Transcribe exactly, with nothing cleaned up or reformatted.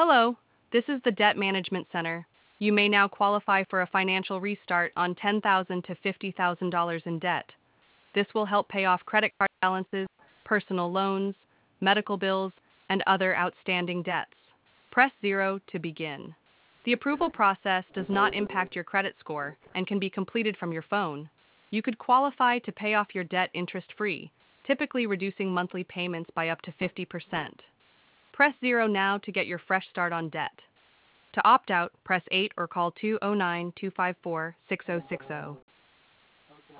Hello, this is the Debt Management Center. You may now qualify for a financial restart on ten thousand dollars to fifty thousand dollars in debt. This will help pay off credit card balances, personal loans, medical bills, and other outstanding debts. Press zero to begin. The approval process does not impact your credit score and can be completed from your phone. You could qualify to pay off your debt interest-free, typically reducing monthly payments by up to fifty percent. Press zero now to get your fresh start on debt. To opt out, press eight or call two oh nine, two five four, six oh six oh.